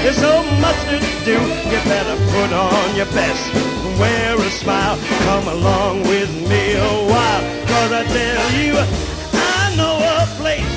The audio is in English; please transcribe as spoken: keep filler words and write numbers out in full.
There's so much to do. You better put on your best, wear a smile, come along with me a while. Cause I tell you, I know a place